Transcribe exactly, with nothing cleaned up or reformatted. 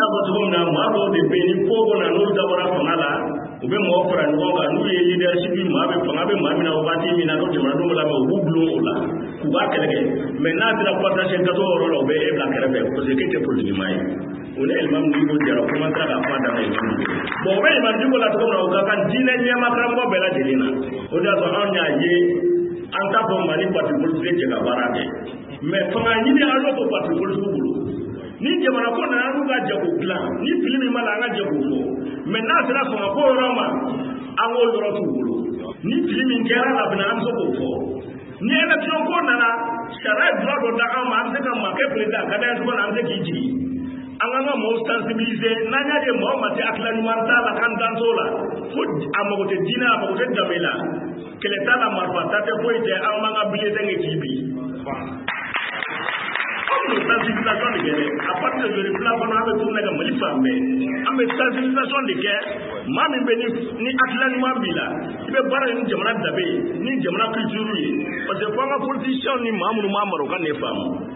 fɔ cogo min na maa dɔw de bɛ yen ni ko ko na n'olu dabɔra fanga la u bɛ mɔgɔ fara ɲɔgɔn kan n'u ye leadership maa bɛ fanga bɛ maa min na waati min na n'o jamanadenw la u b'u bulon o la k'u b'a kɛlɛ kɛ mais n'a sera passation gato yɔrɔ la u bɛ e bila kɛrɛfɛ parce que k'e tɛ politique maa ye o ni Imam Dicko jɛra o commencera ka kuma daminɛ Imam Dicko bon o bɛ Imam Dicko la cogo min na o ka kan diinɛ ɲɛma karamɔgɔ bɛɛ lajɛlen na o de y'a sɔrɔ anw y'a ye an t'a fɔ Mali parti politique jɛ ka baara kɛ mais fanga ɲini an y'o fɔ parti politique bolo ni jamana ko nana n'u ka jɛ k'o dilan ni fili min b'a la an ka jɛ k'o fɔ mais n'a sera fanga ko yɔrɔ ma an k'o yɔrɔ t'u bolo ni fili min kɛra la fana an bɛ se k'o fɔ ni élection ko nana sariya droit dɔ da an ma an bɛ se ka maa kɛ président ka d'an ye cogo min na an bɛ se k'i jigi an ka mɔgɔw sensibiliser n'an y'a ye mɔgɔ ma se hakilina ɲuman t'a la k'an dan t'o la fo a mago tɛ diinɛ a mago tɛ danbe la kɛlɛ t'a la marifa ta tɛ foyi tɛ an b'an ka bulletin kɛ k'i bi sensibilisation de kɛ à partir de ce plan kɔnɔ an bɛ tourner ka Mali fan bɛɛ an bɛ sensibilisation de kɛ maa min bɛ ni ni hakilina ɲuman b'i la i bɛ baara ni jamana danbe ni jamana culture ye parce que fo an ka politiciens ni maa minnu b'a mara u ka nin faamu